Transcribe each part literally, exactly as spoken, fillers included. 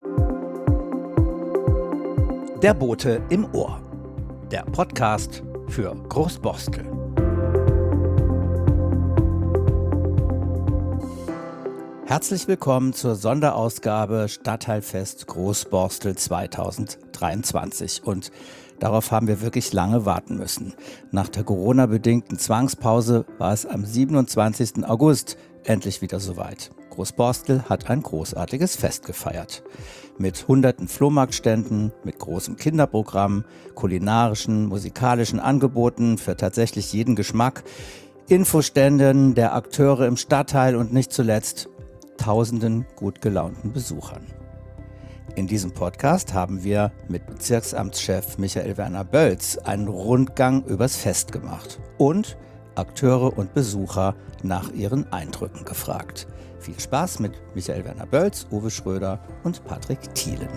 Der Bote im Ohr. Der Podcast für Großborstel. Herzlich willkommen zur Sonderausgabe Stadtteilfest Großborstel zweitausenddreiundzwanzig. Und darauf haben wir wirklich lange warten müssen. Nach der Corona-bedingten Zwangspause war es am siebenundzwanzigsten August endlich wieder soweit. Großborstel hat ein großartiges Fest gefeiert. Mit hunderten Flohmarktständen, mit großem Kinderprogramm, kulinarischen, musikalischen Angeboten für tatsächlich jeden Geschmack, Infoständen der Akteure im Stadtteil und nicht zuletzt tausenden gut gelaunten Besuchern. In diesem Podcast haben wir mit Bezirksamtschef Michael Werner Bölz einen Rundgang übers Fest gemacht und Akteure und Besucher nach ihren Eindrücken gefragt. Viel Spaß mit Michael Werner Bölz, Uwe Schröder und Patrick Thielen.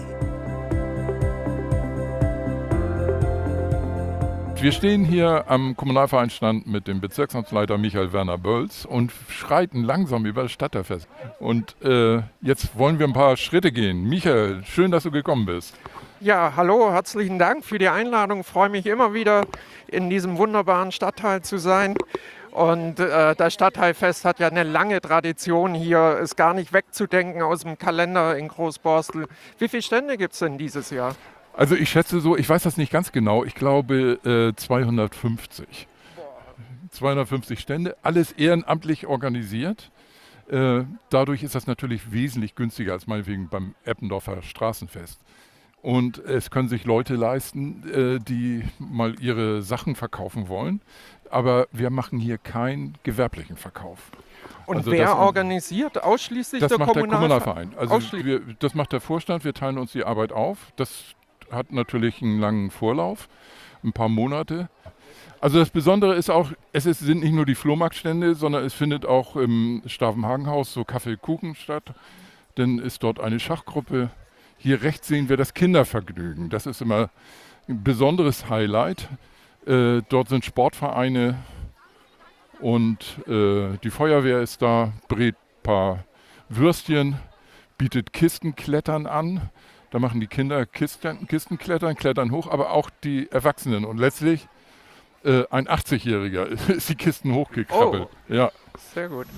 Wir stehen hier am Kommunalvereinstand mit dem Bezirksamtsleiter Michael Werner Bölz und schreiten langsam über das Stadtteilfest. Und äh, jetzt wollen wir ein paar Schritte gehen. Michael, schön, dass du gekommen bist. Ja, hallo, herzlichen Dank für die Einladung. Ich freue mich immer wieder, in diesem wunderbaren Stadtteil zu sein. Und äh, das Stadtteilfest hat ja eine lange Tradition hier, ist gar nicht wegzudenken aus dem Kalender in Großborstel. Wie viele Stände gibt es denn dieses Jahr? Also ich schätze so, ich weiß das nicht ganz genau, ich glaube äh, zweihundertfünfzig. zweihundertfünfzig Stände, alles ehrenamtlich organisiert. Äh, dadurch ist das natürlich wesentlich günstiger als meinetwegen beim Eppendorfer Straßenfest. Und es können sich Leute leisten, äh, die mal ihre Sachen verkaufen wollen. Aber wir machen hier keinen gewerblichen Verkauf. Und also wer das, organisiert? Ausschließlich das der macht Kommunalverein? Der Kommunalverein. Also wir, das macht der Vorstand, wir teilen uns die Arbeit auf. Das hat natürlich einen langen Vorlauf, ein paar Monate. Also das Besondere ist auch, es ist, sind nicht nur die Flohmarktstände, sondern es findet auch im Stavenhagenhaus so Kaffee-Kuchen statt. Dann ist dort eine Schachgruppe. Hier rechts sehen wir das Kindervergnügen. Das ist immer ein besonderes Highlight. Äh, dort sind Sportvereine und äh, die Feuerwehr ist da, brät ein paar Würstchen, bietet Kistenklettern an. Da machen die Kinder Kisten, Kistenklettern, klettern hoch, aber auch die Erwachsenen. Und letztlich äh, ein achtzigjähriger ist die Kisten hochgekrabbelt. Oh, ja. Sehr gut.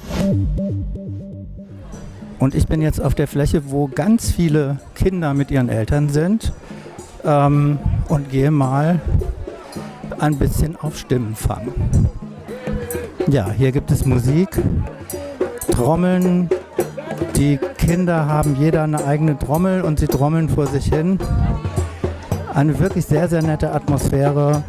Und ich bin jetzt auf der Fläche, wo ganz viele Kinder mit ihren Eltern sind ähm, und gehe mal ein bisschen auf Stimmenfang. Ja, hier gibt es Musik, Trommeln. Die Kinder haben jeder eine eigene Trommel und sie trommeln vor sich hin. Eine wirklich sehr, sehr nette Atmosphäre.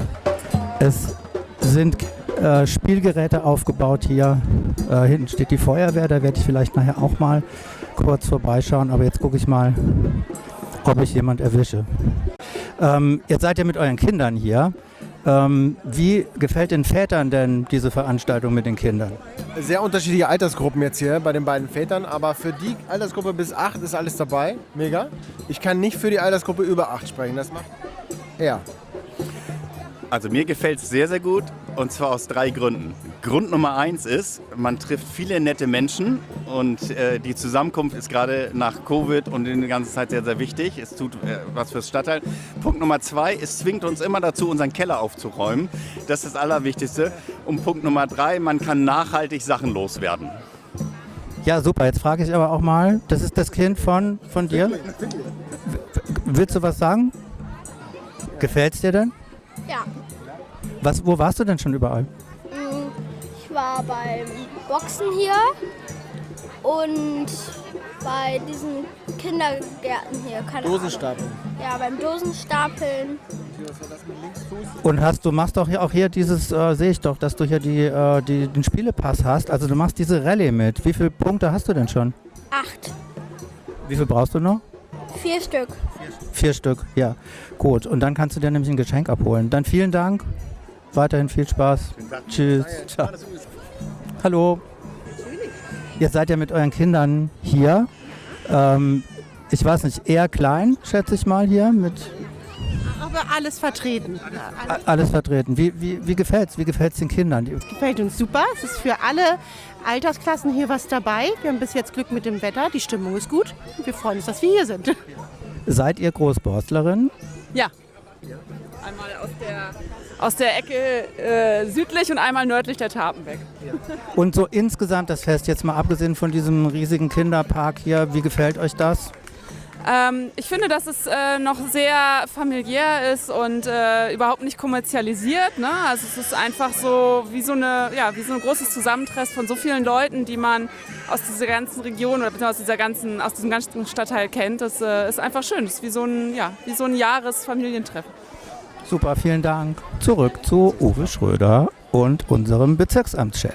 Es sind äh, Spielgeräte aufgebaut hier. Äh, hinten steht die Feuerwehr, da werde ich vielleicht nachher auch mal kurz vorbeischauen. Aber jetzt gucke ich mal, ob ich jemand erwische. Ähm, jetzt seid ihr mit euren Kindern hier. Ähm, wie gefällt den Vätern denn diese Veranstaltung mit den Kindern? Sehr unterschiedliche Altersgruppen jetzt hier bei den beiden Vätern, aber für die Altersgruppe bis acht ist alles dabei. Mega. Ich kann nicht für die Altersgruppe über acht sprechen. Das macht er. Also mir gefällt es sehr, sehr gut und zwar aus drei Gründen. Grund Nummer eins ist, man trifft viele nette Menschen und äh, die Zusammenkunft ist gerade nach Covid und in der ganzen Zeit sehr, sehr wichtig. Es tut äh, was fürs Stadtteil. Punkt Nummer zwei, es zwingt uns immer dazu, unseren Keller aufzuräumen. Das ist das Allerwichtigste. Und Punkt Nummer drei, man kann nachhaltig Sachen loswerden. Ja, super. Jetzt frage ich aber auch mal, das ist das Kind von, von dir? W- willst du was sagen? Gefällt's dir denn? Ja. Was, wo warst du denn schon überall? Ich war beim Boxen hier und bei diesen Kindergärten hier. Keine Dosenstapeln. Ahnung. Ja, beim Dosenstapeln. Und hast du machst doch hier auch hier dieses, äh, sehe ich doch, dass du hier die, äh, die, den Spielepass hast. Also du machst diese Rallye mit. Wie viele Punkte hast du denn schon? Acht. Wie viel brauchst du noch? Vier Stück. Vier Stück, ja. Gut, und dann kannst du dir nämlich ein Geschenk abholen. Dann vielen Dank. Weiterhin viel Spaß. Tschüss. Ciao. Hallo. Jetzt seid ihr mit euren Kindern hier. Ähm, ich weiß nicht, eher klein, schätze ich mal hier. Mit glaube, alles vertreten. Alles Alles vertreten. Wie, wie, wie gefällt's? Wie gefällt's den Kindern? Die- gefällt uns super. Es ist für alle Altersklassen hier was dabei. Wir haben bis jetzt Glück mit dem Wetter. Die Stimmung ist gut. Und wir freuen uns, dass wir hier sind. Seid ihr Großborstlerin? Ja. Einmal aus der, aus der Ecke äh, südlich und einmal nördlich der Tapenbeck. Und so insgesamt das Fest, jetzt mal abgesehen von diesem riesigen Kinderpark hier, wie gefällt euch das? Ähm, ich finde, dass es äh, noch sehr familiär ist und äh, überhaupt nicht kommerzialisiert. Ne? Also es ist einfach so wie so, eine, ja, wie so ein großes Zusammentreffen von so vielen Leuten, die man aus dieser ganzen Region oder aus, dieser ganzen, aus diesem ganzen Stadtteil kennt. Das äh, ist einfach schön. Das ist wie so ein, ja, wie so ein Jahresfamilientreffen. Super, vielen Dank. Zurück zu Uwe Schröder und unserem Bezirksamtschef.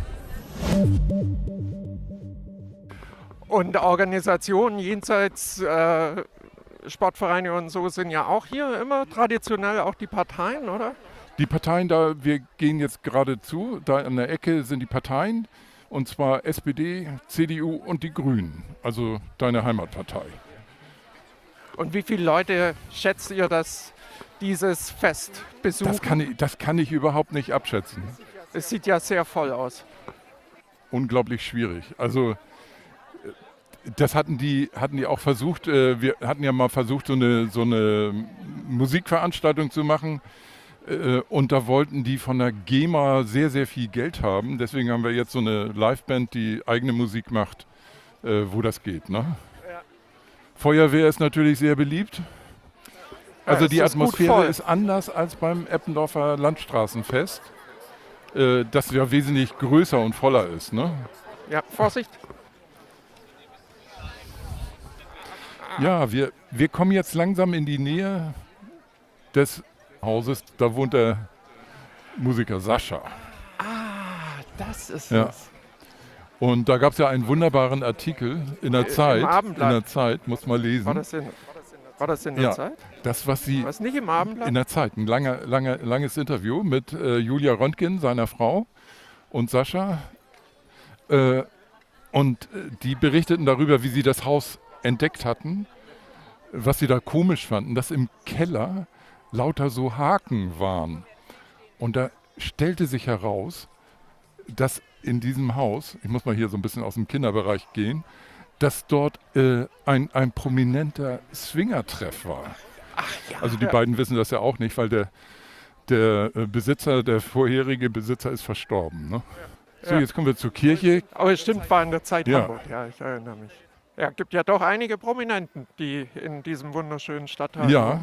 Und Organisationen jenseits äh, Sportvereine und so sind ja auch hier immer traditionell auch die Parteien, oder? Die Parteien da, wir gehen jetzt gerade zu, da an der Ecke sind die Parteien, und zwar S P D, C D U und die Grünen, also deine Heimatpartei. Und wie viele Leute schätzt ihr, dass dieses Fest besuchen? Das kann ich, das kann ich überhaupt nicht abschätzen. Es sieht ja sehr voll aus. Unglaublich schwierig. Also das hatten die, hatten die auch versucht, äh, wir hatten ja mal versucht, so eine, so eine Musikveranstaltung zu machen, äh, und da wollten die von der GEMA sehr, sehr viel Geld haben. Deswegen haben wir jetzt so eine Liveband, die eigene Musik macht, äh, wo das geht. Ne? Ja. Feuerwehr ist natürlich sehr beliebt. Also Ja, die es ist gut Atmosphäre voll. ist anders als beim Eppendorfer Landstraßenfest, äh, das ja wesentlich größer und voller ist. Ne? Ja, Vorsicht. Ja, wir, wir kommen jetzt langsam in die Nähe des Hauses. Da wohnt der Musiker Sascha. Ah, das ist Ja. es. Und da gab es ja einen wunderbaren Artikel in der Im Zeit. In Abendblatt. der Zeit, muss man War lesen. das in, war das in der Ja. Zeit? Das, was sie Was nicht im Abendblatt? in der Zeit, ein langer, langer, langes Interview mit äh, Julia Röntgen, seiner Frau, und Sascha. Äh, und äh, die berichteten darüber, wie sie das Haus entdeckt hatten, was sie da komisch fanden, dass im Keller lauter so Haken waren. Und da stellte sich heraus, dass in diesem Haus, ich muss mal hier so ein bisschen aus dem Kinderbereich gehen, dass dort äh, ein, ein prominenter Swingertreff war. Also die Ja. beiden wissen das ja auch nicht, weil der, der äh, Besitzer, der vorherige Besitzer ist verstorben. Ne? So, Ja. jetzt kommen wir zur Kirche. Aber es stimmt, war in der Zeit Ja. Hamburg. Ja, ich erinnere mich. Ja, gibt ja doch einige Prominenten, die in diesem wunderschönen Stadtteil Ja.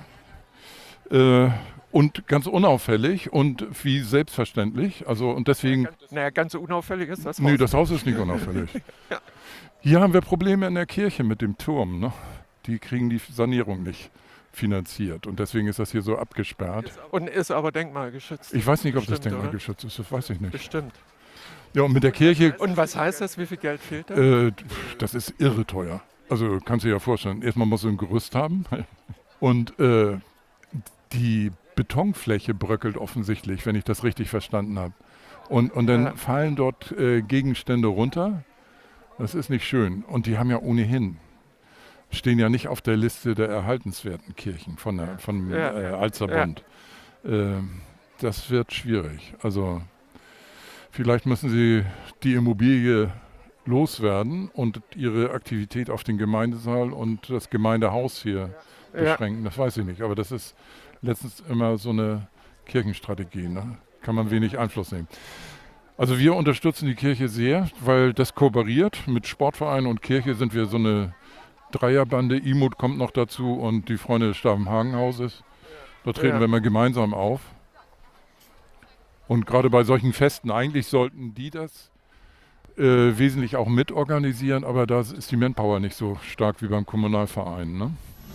Äh, und ganz unauffällig und wie selbstverständlich. Also und deswegen. Naja, ganz so unauffällig ist das Nee, Haus. das Haus ist nicht unauffällig. Hier haben wir Probleme in der Kirche mit dem Turm. Ne? Die kriegen die Sanierung nicht finanziert und deswegen ist das hier so abgesperrt. Und ist aber denkmalgeschützt. Ich weiß nicht, ob das Bestimmt, oder? denkmalgeschützt ist, das weiß ich nicht. Bestimmt. Ja, und mit der Kirche, Und was heißt das? Wie viel Geld fehlt da? äh, das ist irre teuer. Also kannst du dir ja vorstellen, erstmal musst du ein Gerüst haben und äh, die Betonfläche bröckelt offensichtlich, wenn ich das richtig verstanden habe. Und, und dann Ja. fallen dort äh, Gegenstände runter. Das ist nicht schön. Und die haben ja ohnehin, stehen ja nicht auf der Liste der erhaltenswerten Kirchen von der, vom Ja. äh, Alzerbund. Ähm, das wird schwierig. Also vielleicht müssen sie die Immobilie loswerden und ihre Aktivität auf den Gemeindesaal und das Gemeindehaus hier Ja. beschränken. Das weiß ich nicht. Aber das ist letztens immer so eine Kirchenstrategie. Ne? Kann man wenig Einfluss nehmen. Also wir unterstützen die Kirche sehr, weil das kooperiert. Mit Sportverein und Kirche sind wir so eine Dreierbande. Imut kommt noch dazu und die Freunde des Stavenhagenhauses. Da treten Ja. wir immer gemeinsam auf. Und gerade bei solchen Festen, eigentlich sollten die das äh, wesentlich auch mitorganisieren, aber da ist die Manpower nicht so stark wie beim Kommunalverein. Ne?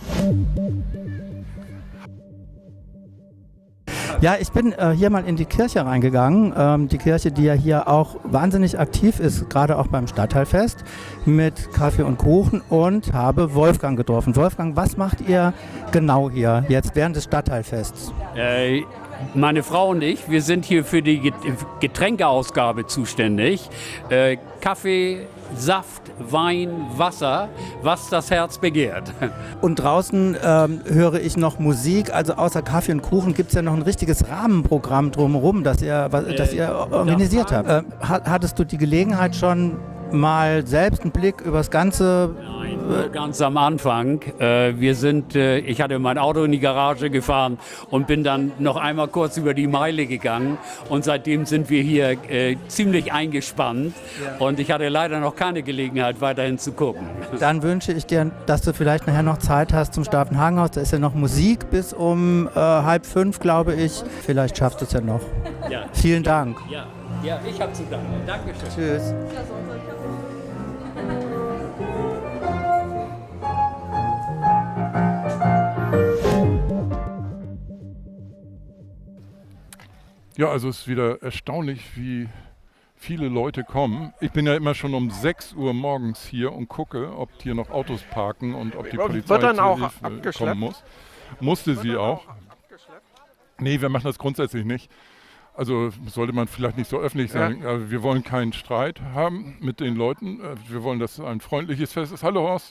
Ja, ich bin äh, hier mal in die Kirche reingegangen. Ähm, die Kirche, die ja hier auch wahnsinnig aktiv ist, gerade auch beim Stadtteilfest, mit Kaffee und Kuchen, und habe Wolfgang getroffen. Wolfgang, was macht ihr genau hier jetzt während des Stadtteilfests? Äh, meine Frau und ich, wir sind hier für die Get- Getränkeausgabe zuständig. Äh, Kaffee, Saft, Wein, Wasser, was das Herz begehrt. Und draußen ähm, höre ich noch Musik, also außer Kaffee und Kuchen gibt es ja noch ein richtiges Rahmenprogramm drumherum, das ihr, was, das ihr organisiert habt. Äh, hattest du die Gelegenheit schon mal selbst einen Blick über das Ganze? Nein, nur ganz am Anfang. Äh, wir sind, äh, ich hatte mein Auto in die Garage gefahren und bin dann noch einmal kurz über die Meile gegangen und seitdem sind wir hier äh, ziemlich eingespannt ja. Und ich hatte leider noch keine Gelegenheit weiterhin zu gucken. Dann wünsche ich dir, dass du vielleicht nachher noch Zeit hast zum Stavenhagenhaus. Da ist ja noch Musik bis um äh, halb fünf, glaube ich. Vielleicht schaffst du es ja noch. Ja. Vielen Dank. Ja, ja, ich habe zu danken. Dankeschön. Tschüss. Ja, also es ist wieder erstaunlich, wie viele Leute kommen. Ich bin ja immer schon um sechs Uhr morgens hier und gucke, ob hier noch Autos parken und ob die Polizei Wird dann zur auch Hilfe abgeschleppt? kommen muss. Musste sie auch. Nee, wir machen das grundsätzlich nicht. Also sollte man vielleicht nicht so öffentlich sagen. Ja. Also wir wollen keinen Streit haben mit den Leuten. Wir wollen, dass es ein freundliches Fest ist. Hallo Horst.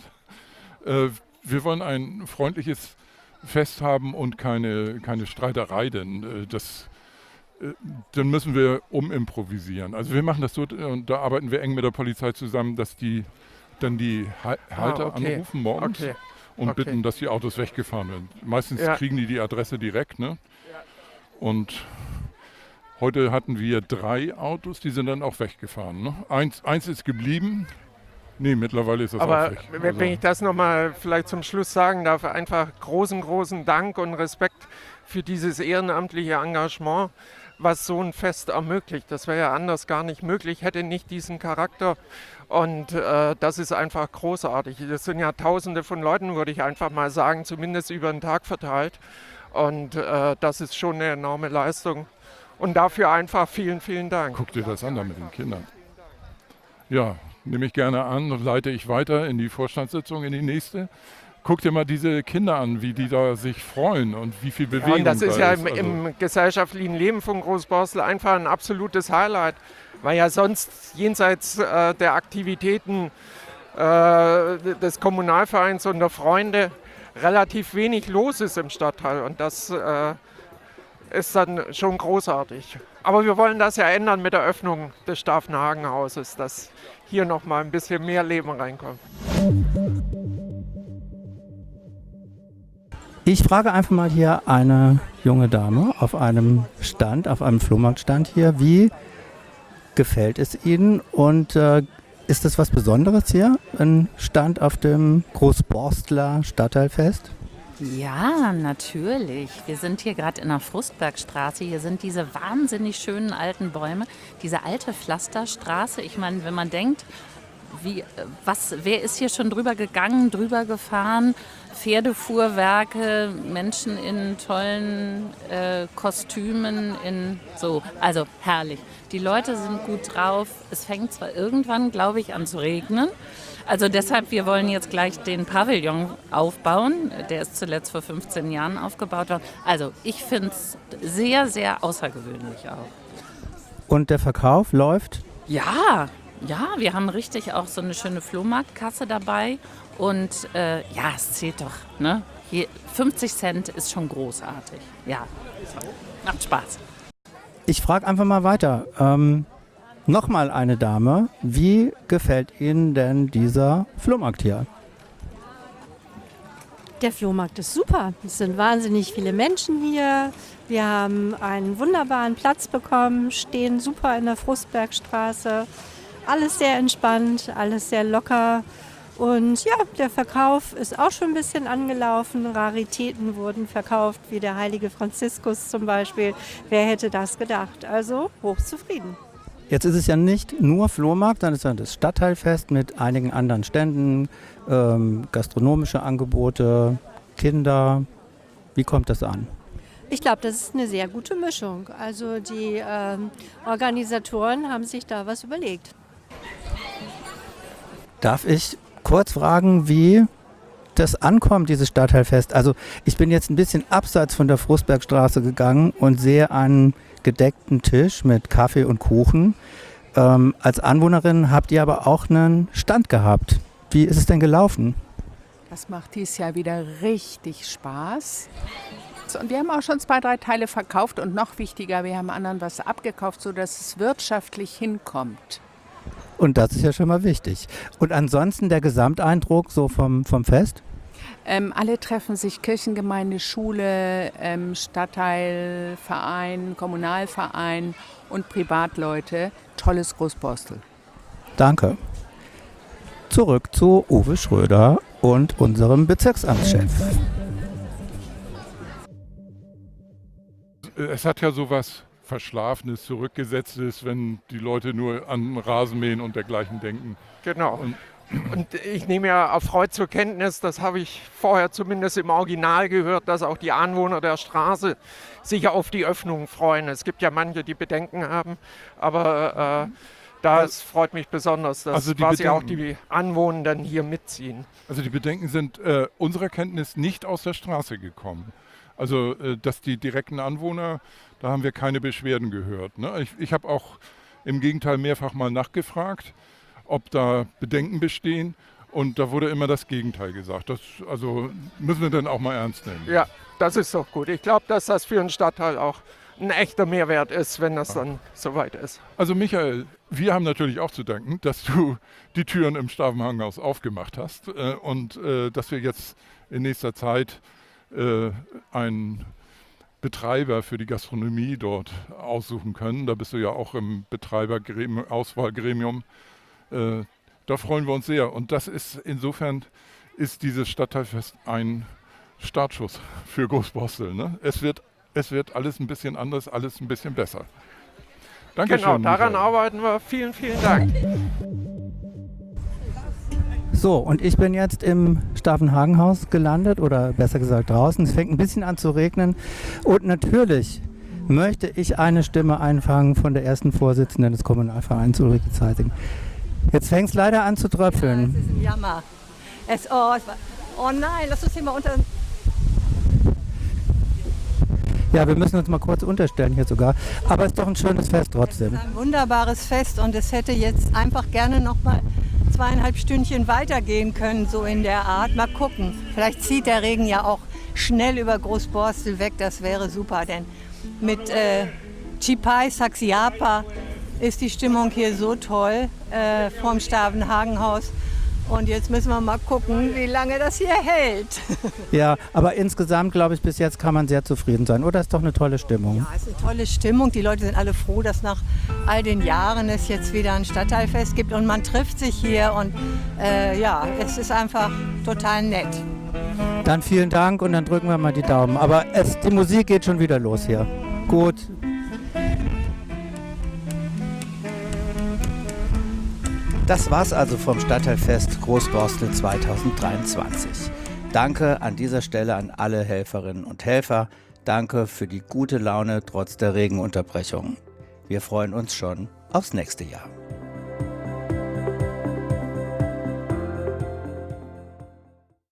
Wir wollen ein freundliches Fest haben und keine, keine Streiterei, denn das... dann müssen wir umimprovisieren. Also wir machen das so, und da arbeiten wir eng mit der Polizei zusammen, dass die dann die Halter ah, okay. anrufen morgens okay. und okay. bitten, dass die Autos weggefahren werden. Meistens ja. kriegen die die Adresse direkt. Ne? Ja. Und heute hatten wir drei Autos, die sind dann auch weggefahren. Ne? Eins, eins ist geblieben. Nee, mittlerweile ist das Aber auch weg. wenn also. ich das nochmal vielleicht zum Schluss sagen darf, einfach großen, großen Dank und Respekt für dieses ehrenamtliche Engagement, was so ein Fest ermöglicht. Das wäre ja anders gar nicht möglich, hätte nicht diesen Charakter. Und äh, das ist einfach großartig. Das sind ja Tausende von Leuten, würde ich einfach mal sagen, zumindest über den Tag verteilt. Und äh, das ist schon eine enorme Leistung. Und dafür einfach vielen, vielen Dank. Guck dir das an da mit den Kindern. Ja, nehme ich gerne an und leite ich weiter in die Vorstandssitzung, in die nächste. Guck dir mal diese Kinder an, wie die da sich freuen und wie viel Bewegung ja, und das da ist ja ist. im, im also gesellschaftlichen Leben von Großborstel einfach ein absolutes Highlight, weil ja sonst jenseits äh, der Aktivitäten äh, des Kommunalvereins und der Freunde relativ wenig los ist im Stadtteil und das äh, ist dann schon großartig. Aber wir wollen das ja ändern mit der Öffnung des Stavenhagenhauses, dass hier noch mal ein bisschen mehr Leben reinkommt. Ich frage einfach mal hier eine junge Dame auf einem Stand, auf einem Flohmarktstand hier, wie gefällt es Ihnen und äh, ist das was Besonderes hier, ein Stand auf dem Großborstler Stadtteilfest? Ja, natürlich. Wir sind hier gerade in der Frustbergstraße. Hier sind diese wahnsinnig schönen alten Bäume, diese alte Pflasterstraße. Ich meine, wenn man denkt, wie, was, wer ist hier schon drüber gegangen, drüber gefahren? Pferdefuhrwerke, Menschen in tollen äh, Kostümen, in so, also herrlich. Die Leute sind gut drauf. Es fängt zwar irgendwann, glaube ich, an zu regnen. Also deshalb, wir wollen jetzt gleich den Pavillon aufbauen. Der ist zuletzt vor fünfzehn Jahren aufgebaut worden. Also ich finde es sehr, sehr außergewöhnlich auch. Und der Verkauf läuft? Ja, ja, wir haben richtig auch so eine schöne Flohmarktkasse dabei. Und äh, ja, es zählt doch, ne? Hier, fünfzig Cent ist schon großartig. Ja, macht Spaß. Ich frage einfach mal weiter. Ähm, Nochmal eine Dame. Wie gefällt Ihnen denn dieser Flohmarkt hier? Der Flohmarkt ist super. Es sind wahnsinnig viele Menschen hier. Wir haben einen wunderbaren Platz bekommen, stehen super in der Frustbergstraße. Alles sehr entspannt, alles sehr locker. Und ja, der Verkauf ist auch schon ein bisschen angelaufen. Raritäten wurden verkauft, wie der heilige Franziskus zum Beispiel. Wer hätte das gedacht? Also hochzufrieden. Jetzt ist es ja nicht nur Flohmarkt, dann ist ja das Stadtteilfest mit einigen anderen Ständen, ähm, gastronomische Angebote, Kinder. Wie kommt das an? Ich glaube, das ist eine sehr gute Mischung. Also die ähm, Organisatoren haben sich da was überlegt. Darf ich kurz fragen, wie das ankommt, dieses Stadtteilfest? Also ich bin jetzt ein bisschen abseits von der Frustbergstraße gegangen und sehe einen gedeckten Tisch mit Kaffee und Kuchen. Ähm, als Anwohnerin habt ihr aber auch einen Stand gehabt. Wie ist es denn gelaufen? Das macht dieses Jahr wieder richtig Spaß. Und wir haben auch schon zwei, drei Teile verkauft und noch wichtiger, wir haben anderen was abgekauft, sodass es wirtschaftlich hinkommt. Und das ist ja schon mal wichtig. Und ansonsten der Gesamteindruck so vom, vom Fest? Ähm, alle treffen sich, Kirchengemeinde, Schule, ähm, Stadtteil, Verein, Kommunalverein und Privatleute. Tolles Großborstel. Danke. Zurück zu Uwe Schröder und unserem Bezirksamtschef. Es hat ja sowas Verschlafenes, Zurückgesetztes, wenn die Leute nur an Rasenmähen und dergleichen denken. Genau. Und, und ich nehme ja erfreut zur Kenntnis, das habe ich vorher zumindest im Original gehört, dass auch die Anwohner der Straße sich auf die Öffnung freuen. Es gibt ja manche, die Bedenken haben, aber äh, das freut mich besonders, dass also quasi auch die Anwohner hier mitziehen. Also die Bedenken sind äh, unserer Kenntnis nicht aus der Straße gekommen. Also, äh, dass die direkten Anwohner, da haben wir keine Beschwerden gehört. Ne? Ich, ich habe auch im Gegenteil mehrfach mal nachgefragt, ob da Bedenken bestehen. Und da wurde immer das Gegenteil gesagt. Das also müssen wir dann auch mal ernst nehmen. Ja, das ist doch gut. Ich glaube, dass das für einen Stadtteil auch ein echter Mehrwert ist, wenn das dann soweit ist. Also Michael, wir haben natürlich auch zu danken, dass du die Türen im Stavenhagenhaus aufgemacht hast äh, und äh, dass wir jetzt in nächster Zeit äh, einen Betreiber für die Gastronomie dort aussuchen können. Da bist du ja auch im Betreiber-Auswahlgremium. Äh, da freuen wir uns sehr. Und das ist insofern ist dieses Stadtteilfest ein Startschuss für Großborstel. Ne? Es wird, es wird alles ein bisschen anders, alles ein bisschen besser. Dankeschön. Genau, daran Michael. arbeiten wir. Vielen, vielen Dank. So, und ich bin jetzt im Stavenhagenhaus gelandet oder besser gesagt draußen. Es fängt ein bisschen an zu regnen und natürlich möchte ich eine Stimme einfangen von der ersten Vorsitzenden des Kommunalvereins, Ulrike Zeising. Jetzt fängt es leider an zu tröpfeln. Ja, es ist ein Jammer. Es, oh, es war, oh nein, lass uns hier mal unter... Ja, wir müssen uns mal kurz unterstellen hier sogar. Aber es ist doch ein schönes Fest trotzdem. Es ist ein wunderbares Fest und es hätte jetzt einfach gerne noch mal zweieinhalb Stündchen weitergehen können, so in der Art. Mal gucken. Vielleicht zieht der Regen ja auch schnell über Großborstel weg. Das wäre super, denn mit äh, Chipai Saxiapa ist die Stimmung hier so toll äh, vorm Stavenhagenhaus. Und jetzt müssen wir mal gucken, wie lange das hier hält. Ja, aber insgesamt, glaube ich, bis jetzt kann man sehr zufrieden sein. Oder ist doch eine tolle Stimmung? Ja, es ist eine tolle Stimmung. Die Leute sind alle froh, dass nach all den Jahren es jetzt wieder ein Stadtteilfest gibt. Und man trifft sich hier und äh, ja, es ist einfach total nett. Dann vielen Dank und dann drücken wir mal die Daumen. Aber es, die Musik geht schon wieder los hier. Gut. Das war's also vom Stadtteilfest Großborstel zweitausenddreiundzwanzig. Danke an dieser Stelle an alle Helferinnen und Helfer. Danke für die gute Laune trotz der Regenunterbrechung. Wir freuen uns schon aufs nächste Jahr.